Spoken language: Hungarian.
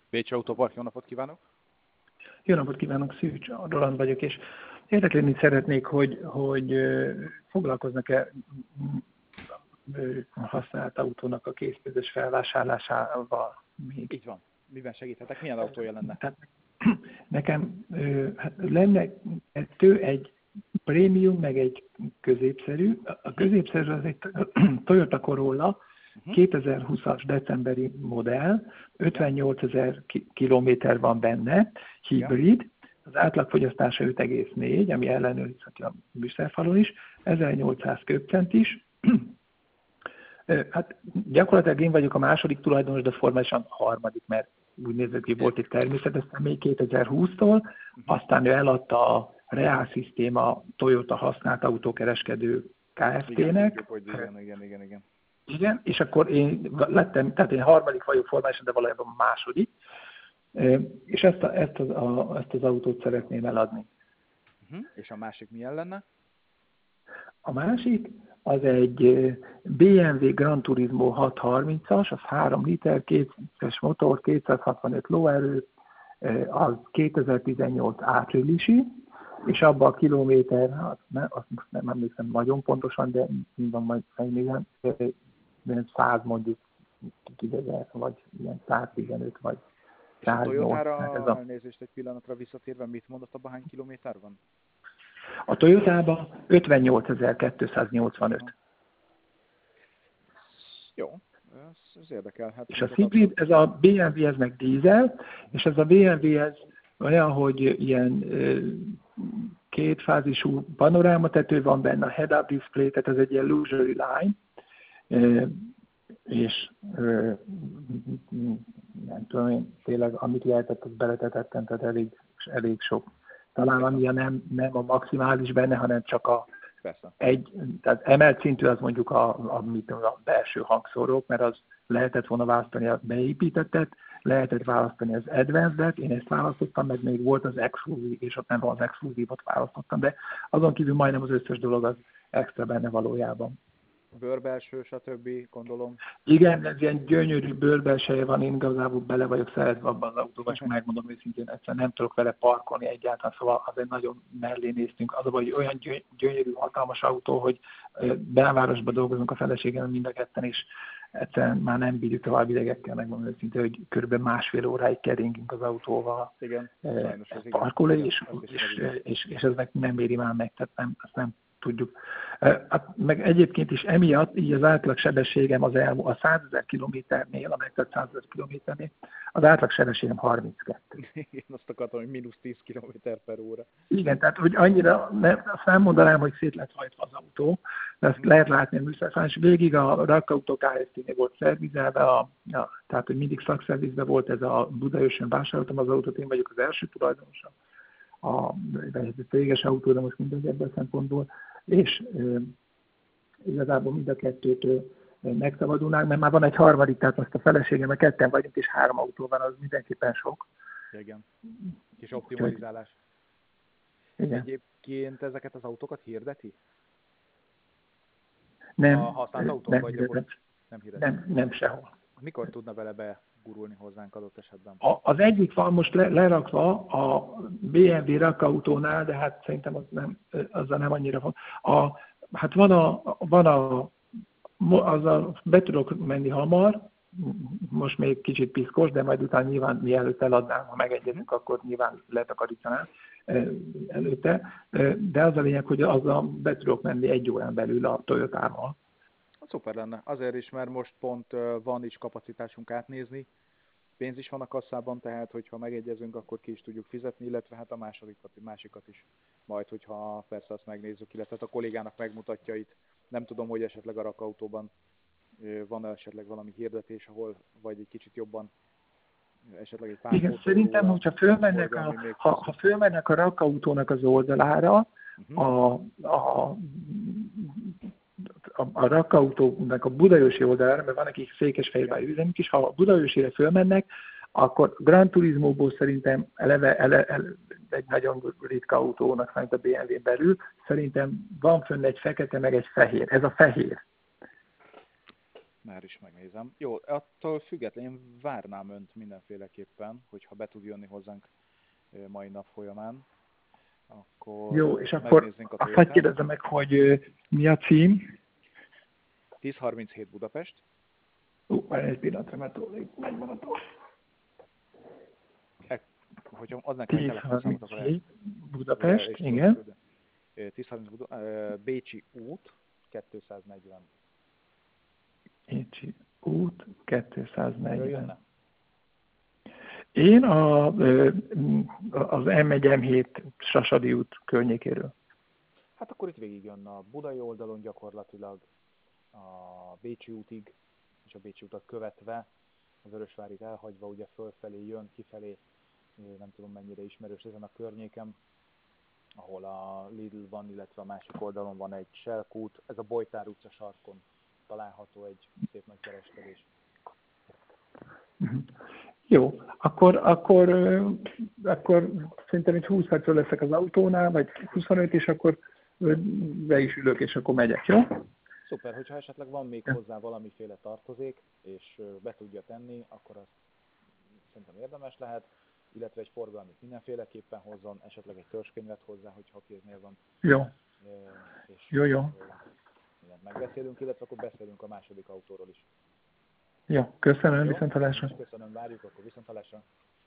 Bécsi Autópark, jó napot kívánok! Jó napot kívánok, Szűcs Roland vagyok, és érdeklődni szeretnék, hogy foglalkoznak-e használt autónak a készpénzes felvásárlásával még. Így van. Miben segíthetek? Milyen autója lenne? Tehát nekem hát lenne kettő, egy prémium, meg egy középszerű. A középszerű az egy Toyota Corolla, 2020-as decemberi modell, 58 000 kilométer van benne, hibrid, az átlagfogyasztása 5,4, ami ellenőrizheti a műszerfalon is, 1800 köbcentis. Hát gyakorlatilag én vagyok a második tulajdonos, de formálisan a harmadik, mert úgy nézett ki, volt egy természetes személy 2020-tól, aztán ő eladta a Real Systema Toyota használt autókereskedő Kft-nek. Igen. Igen, és akkor én lettem, tehát én harmadik vagyok formálisan, de valójában második, és ezt az autót szeretném eladni. És a másik milyen lenne? A másik az egy BMW Gran Turismo 630-as, az 3 liter, 2-es motor, 265 lóerő, az 2018 áprilisi, és abban a kilométer, azt most nem emlékszem nagyon pontosan, de van majd fejlően, 100 mondjuk 1000, vagy ilyen 115, vagy 108. És a Toyotára, elnézést egy pillanatra visszatérve, mit mondott abban, hány kilométer van? A Toyotában 58.285. Jó, ez érdekelhet. És a hibrid, ez a BMW, ez meg dízel, és ez a BMW, ez olyan, hogy ilyen kétfázisú panorámatető van benne, a head-up display, tehát ez egy ilyen luxury line, és nem tudom én, tényleg amit lehetett, azt beletetettem, tehát elég sok. Talán ami nem a maximális benne, hanem csak tehát emelt szintű az mondjuk a belső hangszórók, mert az lehetett volna választani a beépítettet, lehetett választani az advanced-et, én ezt választottam, meg még volt az exkluzív, és ott nem az exkluzívot választottam, de azon kívül majdnem az összes dolog az extra benne valójában. Bőrbelső, stb. Gondolom. Igen, ez ilyen gyönyörű bőrbelseje van, én igazából bele vagyok szeretve abban az autóban, csak megmondom őszintén, egyszerűen nem tudok vele parkolni egyáltalán, szóval azért nagyon mellé néztünk. Az a baj, hogy olyan gyönyörű, hatalmas autó, hogy belvárosban dolgozunk a feleségem mind a ketten, és egyszerűen már nem bírjuk tovább idegekkel, megmondom őszintén, hogy körülbelül 1,5 óráig keringünk az autóval. Igen, parkolni, és ez nem éri már meg, tehát ezt nem tudjuk. Hát, meg egyébként is emiatt így az átlag sebességem a 100 000 kilométernél, a megtett 100 000 kilométernél, az átlag sebességem 32. Én azt akartam, hogy -10 km/h. Igen, tehát hogy annyira, azt nem mondanám, hogy szét lett hajtva az autó, de ezt lehet látni a műszerfán, és végig a Rakautó Kft-nél volt szervizelve, tehát hogy mindig szakszervizben volt ez a Budaörsön vásároltam az autót, én vagyok az első tulajdonosa. A céges autó, de most mindegy ebből a szempontból, és igazából mind a kettőtől megszabadulnánk, mert már van egy harmadik, tehát most a feleségemmel ketten vagyunk, és 3 autó van, az mindenképpen sok. Igen. Kis optimalizálás. Igen. Egyébként ezeket az autókat hirdeti? Nem. A használt autók nem vagy nem hirdeti? Nem, sehol. Mikor tudna vele begurulni hozzánk adott esetben? Az egyik van most lerakva a BMW rakautónál, de hát szerintem azzal nem annyira van. Hát azzal be tudok menni hamar, most még kicsit piszkos, de majd utána nyilván mielőtt eladnám, ha megegyezünk, akkor nyilván letakarítanám előtte. De az a lényeg, hogy azzal be tudok menni 1 órán belül a Toyotával. Szuper lenne. Azért is, mert most pont van is kapacitásunk átnézni. Pénz is van a kasszában, tehát hogyha megegyezünk, akkor ki is tudjuk fizetni, illetve hát a másikat is. Majd, hogyha persze azt megnézzük, illetve a kollégának megmutatja itt. Nem tudom, hogy esetleg a rakautóban van esetleg valami hirdetés, ahol vagy egy kicsit jobban esetleg egy pár. Igen, szerintem, hogyha ha fölmennek a rakautónak az oldalára, a rakautónak a Budaörsi oldalára, mert van nekik Székesfehérvári üzemük is, ha a Budaörsire fölmennek, akkor Gran Turismóból szerintem eleve egy nagyon ritka autónak számít a BMW belül, szerintem van fönn egy fekete, meg egy fehér. Ez a fehér. Már is megnézem. Jó, attól függetlenül én várnám önt mindenféleképpen, hogyha be tud jönni hozzánk mai nap folyamán, akkor Jó, és akkor megnéznénk a azt hadd Toyotát. kérdezzem meg, hogy mi a cím? 1037 Budapest. Már egy pillanatra, mert megvan a toll. Hogyha az nekem egy telefonszámot, akkor 1037 el Budapest, is tudom igen. küldeni. 1030 Bécsi út 240. Écsi út 240. Jönne? Én az M1-M7 Sasadi út környékéről. Hát akkor itt végig jön a budai oldalon gyakorlatilag a Bécsi útig, és a Bécsi utat követve, a Vörösvárit elhagyva, ugye fölfelé jön, kifelé, nem tudom mennyire ismerős ezen a környéken, ahol a Lidl van, illetve a másik oldalon van egy Shell kút, ez a Bojtár utca sarkon található egy szép nagy kereskedés. Jó, akkor szerintem itt 20 percről leszek az autónál, vagy 25, és akkor be is ülök, és akkor megyek, jó? Szuper, hogyha esetleg van még hozzá valamiféle tartozék, és be tudja tenni, akkor azt szerintem érdemes lehet, illetve egy forgalmit mindenféleképpen hozzon, esetleg egy törzskönyvet hozzá, hogyha kéznél van. Jó. És Jó. mindent megbeszélünk, illetve akkor beszélünk a második autóról is. Jó, köszönöm, Jó? viszontlátásra. Köszönöm, várjuk, akkor viszontlátásra.